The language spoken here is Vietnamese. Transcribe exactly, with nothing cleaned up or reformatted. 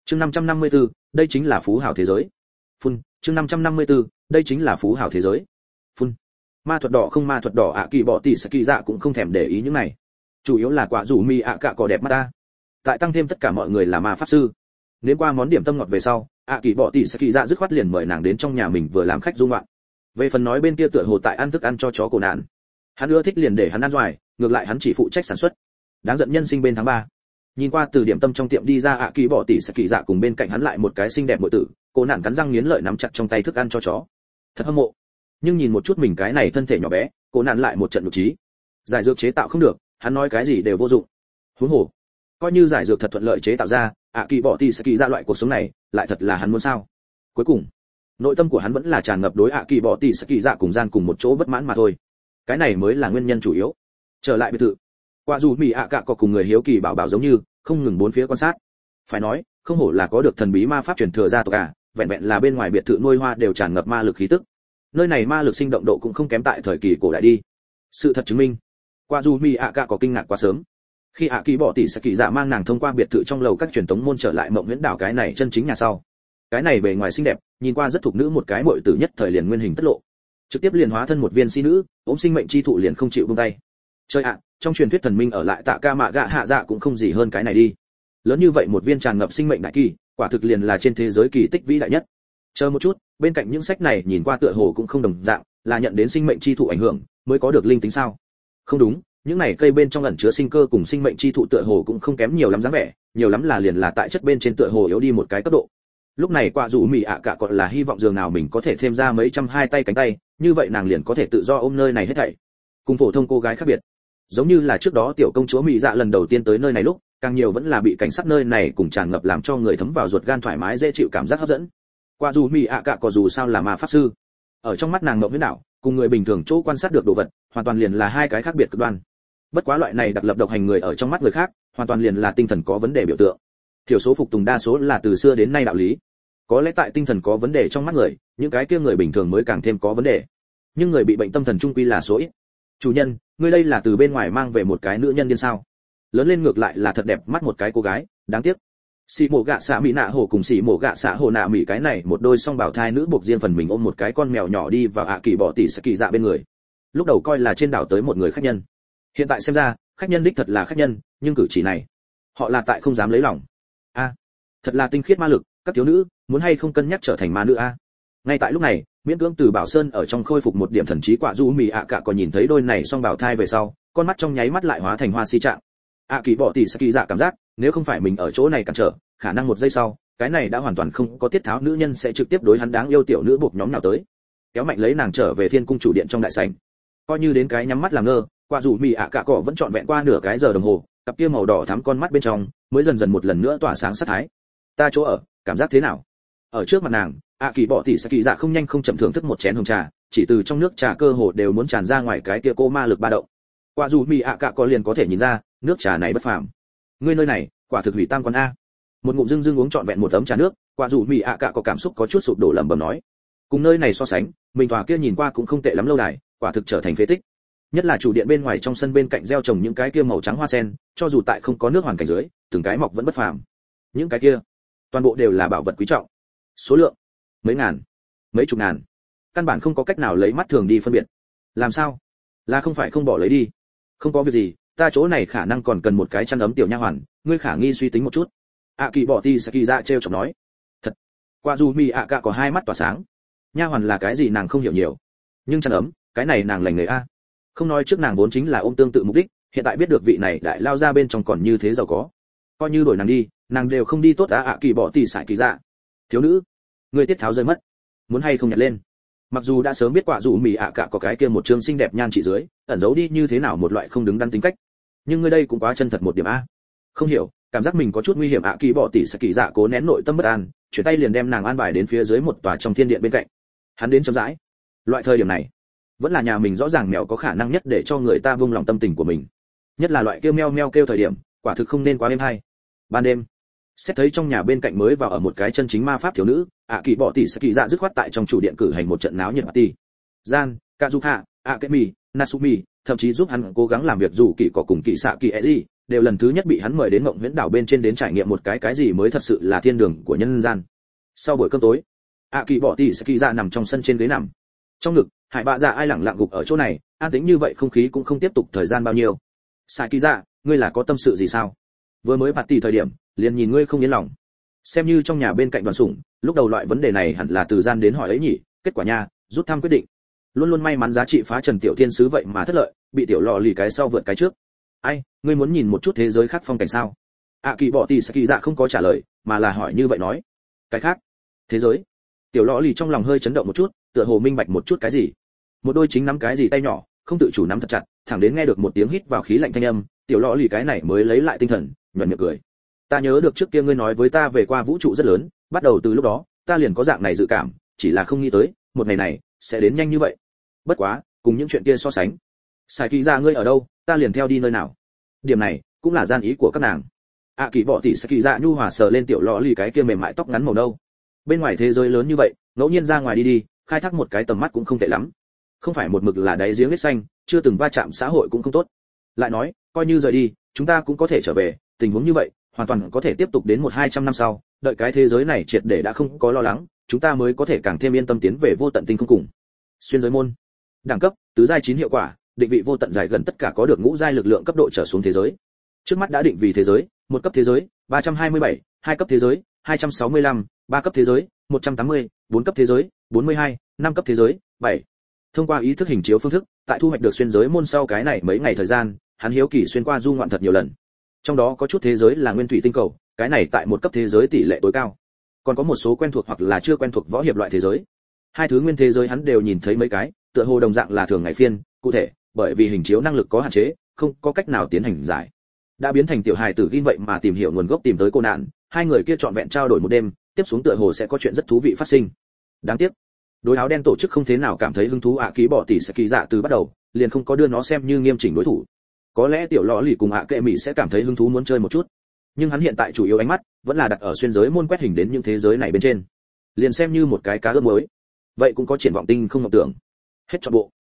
chương năm trăm năm mươi tư, đây chính là phú hào thế giới. Phun, chương năm trăm năm mươi tư, đây chính là phú hào thế giới. Phun. Ma thuật đỏ không ma thuật đỏ ạ kỳ bỏ tỷ sẽ kỳ dạ cũng không thèm để ý những này. Chủ yếu là quả rủ mi ạ cạ có đẹp mắt ta. Tại tăng thêm tất cả mọi người là ma pháp sư. Đến qua món điểm tâm ngọt về sau, ạ kỳ bỏ tỷ sẽ kỳ dạ dứt khoát liền mời nàng đến trong nhà mình vừa làm khách dung loạn. Về phần nói bên kia tựa hồ tại ăn thức ăn cho chó cổ nạn, hắn ưa thích liền để hắn ăn doài, ngược lại hắn chỉ phụ trách sản xuất. Đáng giận nhân sinh bên tháng ba. Nhìn qua từ điểm tâm trong tiệm đi ra ạ kỳ bỏ tỷ sẽ kỳ dạ cùng bên cạnh hắn lại một cái xinh đẹp muội tử, cô nạn cắn răng nghiến lợi nắm chặt trong tay thức ăn cho chó. Thật hâm mộ. Nhưng nhìn một chút mình cái này thân thể nhỏ bé, cô nạn lại một trận nhục trí. Giải dược chế tạo không được, hắn nói cái gì đều vô dụng. Huống hồ, coi như giải dược thật thuận lợi chế tạo ra, ạ kỳ bỏ tỷ sẽ kỳ dạ loại cuộc sống này, lại thật là hắn muốn sao? Cuối cùng, nội tâm của hắn vẫn là tràn ngập đối ạ kỳ bỏ tỷ sẽ kỳ dạ cùng gian cùng một chỗ bất mãn mà thôi. Cái này mới là nguyên nhân chủ yếu. Trở lại biệt thự, qua dù mỹ ạ cạ có cùng người hiếu kỳ bảo bảo giống như không ngừng bốn phía quan sát. Phải nói, không hổ là có được thần bí ma pháp truyền thừa gia tộc cả, vẹn vẹn là bên ngoài biệt thự nuôi hoa đều tràn ngập ma lực khí tức. Nơi này ma lực sinh động độ cũng không kém tại thời kỳ cổ đại đi. Sự thật chứng minh, qua dù mỹ ạ cạ có kinh ngạc quá sớm. Khi ạ kỳ bỏ tỷ sẽ kỳ dạ mang nàng thông qua biệt thự trong lầu các truyền tống môn trở lại mộng huyễn đảo cái này chân chính nhà sau. Cái này bề ngoài xinh đẹp, nhìn qua rất thuộc nữ một cái muội tử nhất thời liền nguyên hình tất lộ. Trực tiếp liền hóa thân một viên si nữ, ốm sinh mệnh chi thụ liền không chịu buông tay. Chơi ạ, trong truyền thuyết thần minh ở lại tạ ca mạ gạ hạ dạ cũng không gì hơn cái này đi. Lớn như vậy một viên tràn ngập sinh mệnh đại kỳ, quả thực liền là trên thế giới kỳ tích vĩ đại nhất. Chờ một chút, bên cạnh những sách này nhìn qua tựa hồ cũng không đồng dạng, là nhận đến sinh mệnh chi thụ ảnh hưởng, mới có được linh tính sao? Không đúng, những này cây bên trong ẩn chứa sinh cơ cùng sinh mệnh chi thụ tựa hồ cũng không kém nhiều lắm dáng vẻ, nhiều lắm là liền là tại chất bên trên tựa hồ yếu đi một cái cấp độ. Lúc này quả dù mì ạ cả còn là hy vọng dường nào mình có thể thêm ra mấy trăm hai tay cánh tay, như vậy nàng liền có thể tự do ôm nơi này hết thảy. Cùng phổ thông cô gái khác biệt, giống như là trước đó tiểu công chúa mỹ dạ lần đầu tiên tới nơi này lúc, càng nhiều vẫn là bị cảnh sắc nơi này cùng tràn ngập làm cho người thấm vào ruột gan thoải mái dễ chịu cảm giác hấp dẫn. Quả dù mì ạ cả có dù sao là ma pháp sư, ở trong mắt nàng ngậm huyễn đảo, cùng người bình thường chỗ quan sát được đồ vật, hoàn toàn liền là hai cái khác biệt cực đoan. Bất quá loại này đặc lập độc hành người ở trong mắt người khác, hoàn toàn liền là tinh thần có vấn đề biểu tượng. Thiểu số phục tùng đa số là từ xưa đến nay đạo lý. Có lẽ tại tinh thần có vấn đề trong mắt người, những cái kia người bình thường mới càng thêm có vấn đề. Nhưng người bị bệnh tâm thần trung quy là số ít. Chủ nhân, ngươi đây là từ bên ngoài mang về một cái nữ nhân điên sao? Lớn lên ngược lại là thật đẹp mắt một cái cô gái, đáng tiếc. Xì mổ gạ xạ mỹ nạ hồ cùng xì mổ gạ xạ hồ nạ mỹ cái này một đôi song bảo thai nữ buộc riêng phần mình ôm một cái con mèo nhỏ đi vào ạ kỳ bỏ tỷ sẽ kỳ dạ bên người. Lúc đầu coi là trên đảo tới một người khách nhân, hiện tại xem ra khách nhân đích thật là khách nhân, nhưng cử chỉ này, họ là tại không dám lấy lòng. A, thật là tinh khiết ma lực, các thiếu nữ muốn hay không cân nhắc trở thành ma nữ a? Ngay tại lúc này, miễn cưỡng từ bảo sơn ở trong khôi phục một điểm thần trí quả du mì ạ cả còn nhìn thấy đôi này song bảo thai về sau, con mắt trong nháy mắt lại hóa thành hoa si trạng. ạ kỳ bỏ tỷ sẽ kỳ dạ cảm giác, nếu không phải mình ở chỗ này cản trở, khả năng một giây sau, cái này đã hoàn toàn không có tiết tháo nữ nhân sẽ trực tiếp đối hắn đáng yêu tiểu nữ buộc nhóm nào tới, kéo mạnh lấy nàng trở về thiên cung chủ điện trong đại sảnh. Coi như đến cái nhắm mắt làm ngơ, quả dù mì ạ cả cỏ vẫn trọn vẹn qua nửa cái giờ đồng hồ, cặp kia màu đỏ thắm con mắt bên trong mới dần dần một lần nữa tỏa sáng sát thái. Ta chỗ ở, cảm giác thế nào? Ở trước mặt nàng, ạ kỳ bỏ tỷ sẽ kỳ dạ không nhanh không chậm thưởng thức một chén hồng trà, chỉ từ trong nước trà cơ hồ đều muốn tràn ra ngoài cái kia cô ma lực ba động. Quả dù mì ạ cả có liền có thể nhìn ra, nước trà này bất phàm. Ngươi nơi này, quả thực hủy tam quan a. Một ngụm dưng dưng uống trọn vẹn một tấm trà nước, quả dù mì ạ cả có cảm xúc có chút sụp đổ lẩm bẩm nói. Cùng nơi này so sánh, mình tòa kia nhìn qua cũng không tệ lắm lâu đài, quả thực trở thành phế tích. Nhất là chủ điện bên ngoài trong sân bên cạnh gieo trồng những cái kia màu trắng hoa sen, cho dù tại không có nước hoàn cảnh dưới, từng cái mọc vẫn bất phàm. Những cái kia, toàn bộ đều là bảo vật quý trọng. Số lượng mấy ngàn, mấy chục ngàn, căn bản không có cách nào lấy mắt thường đi phân biệt. Làm sao? Là không phải không bỏ lấy đi? Không có việc gì, ta chỗ này khả năng còn cần một cái chăn ấm tiểu nha hoàn, ngươi khả nghi suy tính một chút. ạ kỳ bỏ ti saki ra trêu chọc nói. Thật. Qua dù mi ạ cả có hai mắt tỏa sáng. Nha hoàn là cái gì nàng không hiểu nhiều, nhưng chăn ấm, cái này nàng lành nghề a. Không nói trước nàng vốn chính là ôm tương tự mục đích, hiện tại biết được vị này đại lao ra bên trong còn như thế giàu có, coi như đổi nàng đi, nàng đều không đi tốt á. ạ kỳ bỏ ti saki ra. Thiếu nữ, ngươi tiết tháo rơi mất, muốn hay không nhặt lên? Mặc dù đã sớm biết quả dù mì ạ cả có cái kia một trương xinh đẹp nhan trị dưới, ẩn giấu đi như thế nào một loại không đứng đắn tính cách, nhưng ngươi đây cũng quá chân thật một điểm a. Không hiểu, cảm giác mình có chút nguy hiểm. ạ kỳ bỏ tỷ sẽ kỳ dạ cố nén nội tâm bất an, chuyển tay liền đem nàng an bài đến phía dưới một tòa trong thiên điện bên cạnh. Hắn đến chậm rãi. Loại thời điểm này, vẫn là nhà mình rõ ràng mèo có khả năng nhất để cho người ta buông lòng tâm tình của mình, nhất là loại kêu meo meo kêu thời điểm, quả thực không nên quá êm hay. Ban đêm, xét thấy trong nhà bên cạnh mới vào ở một cái chân chính ma pháp thiếu nữ, ạ kỳ bỏ tỷ sẽ kỳ dạ dứt khoát tại trong chủ điện cử hành một trận náo nhiệt party. Gian, Kazuha, Akemi, Nasumi, thậm chí giúp hắn cố gắng làm việc dù kỳ có cùng kỳ xạ kỳ gì, đều lần thứ nhất bị hắn mời đến mộng huyễn đảo bên trên đến trải nghiệm một cái cái gì mới thật sự là thiên đường của nhân gian. Sau buổi cơm tối, ạ kỳ bỏ tỷ Saki dạ nằm trong sân trên ghế nằm, trong ngực hải bạ dạ ai lẳng lặng gục ở chỗ này, an tĩnh như vậy không khí cũng không tiếp tục thời gian bao nhiêu. Saki dạ, ngươi là có tâm sự gì sao? Vừa mới bạt tỷ thời điểm liền nhìn ngươi không yên lòng, xem như trong nhà bên cạnh Đoàn Sủng, lúc đầu loại vấn đề này hẳn là từ gian đến hỏi ấy nhỉ, kết quả nha, rút thăm quyết định, luôn luôn may mắn giá trị phá trần tiểu thiên sứ vậy mà thất lợi, bị tiểu lò lì cái sau vượt cái trước. Ai, ngươi muốn nhìn một chút thế giới khác phong cảnh sao? ạ kỳ bỏ tỷ Saki dạ không có trả lời, mà là hỏi như vậy nói, cái khác thế giới. Tiểu lò lì trong lòng hơi chấn động một chút, tựa hồ minh bạch một chút cái gì. Một đôi chính nắm cái gì tay nhỏ, không tự chủ nắm thật chặt, thẳng đến nghe được một tiếng hít vào khí lạnh thanh âm, tiểu lò lì cái này mới lấy lại tinh thần, nhuận miệng cười. Ta nhớ được trước kia ngươi nói với ta về qua vũ trụ rất lớn, bắt đầu từ lúc đó, ta liền có dạng này dự cảm, chỉ là không nghĩ tới, một ngày này sẽ đến nhanh như vậy. Bất quá, cùng những chuyện kia so sánh, Sai Kỳ Dạ ngươi ở đâu, ta liền theo đi nơi nào. Điểm này cũng là gian ý của các nàng. ạ kỳ bỏ tỷ Sai Kỳ Dạ nhu hòa sờ lên tiểu lọ lì cái kia mềm mại tóc ngắn màu nâu. Bên ngoài thế giới lớn như vậy, ngẫu nhiên ra ngoài đi đi, khai thác một cái tầm mắt cũng không tệ lắm. Không phải một mực là đáy giếng lết xanh, chưa từng va chạm xã hội cũng không tốt. Lại nói, coi như rời đi, chúng ta cũng có thể trở về, tình huống như vậy, hoàn toàn có thể tiếp tục đến một hai trăm năm sau, đợi cái thế giới này triệt để đã không có lo lắng, chúng ta mới có thể càng thêm yên tâm tiến về vô tận tinh không cùng. Xuyên giới môn, đẳng cấp tứ giai chín hiệu quả, định vị vô tận dài gần tất cả có được ngũ giai lực lượng cấp độ trở xuống thế giới. Trước mắt đã định vị thế giới, một cấp thế giới, ba trăm hai mươi bảy, hai cấp thế giới, hai trăm sáu mươi lăm, ba cấp thế giới, một trăm tám mươi, bốn cấp thế giới, bốn mươi hai, năm cấp thế giới, bảy. Thông qua ý thức hình chiếu phương thức, tại thu hoạch được xuyên giới môn sau cái này mấy ngày thời gian, hắn hiếu kỳ xuyên qua du ngoạn thật nhiều lần. Trong đó có chút thế giới là nguyên thủy tinh cầu, cái này tại một cấp thế giới tỷ lệ tối cao. Còn có một số quen thuộc hoặc là chưa quen thuộc võ hiệp loại thế giới. Hai thứ nguyên thế giới hắn đều nhìn thấy mấy cái, tựa hồ đồng dạng là thường ngày phiên, cụ thể, bởi vì hình chiếu năng lực có hạn chế, không có cách nào tiến hành giải. Đã biến thành tiểu hài tử ghi vậy mà tìm hiểu nguồn gốc tìm tới cô nạn, hai người kia trọn vẹn trao đổi một đêm, tiếp xuống tựa hồ sẽ có chuyện rất thú vị phát sinh. Đáng tiếc, đối áo đen tổ chức không thế nào cảm thấy hứng thú ạ ký bỏ tỷ Saki dạ từ bắt đầu, liền không có đưa nó xem như nghiêm chỉnh đối thủ. Có lẽ tiểu lọ lì cùng ạ kệ mỹ sẽ cảm thấy hứng thú muốn chơi một chút, nhưng hắn hiện tại chủ yếu ánh mắt vẫn là đặt ở xuyên giới môn quét hình đến những thế giới này bên trên, liền xem như một cái cá ướp muối, vậy cũng có triển vọng tinh không ngọc tưởng. Hết trọn bộ.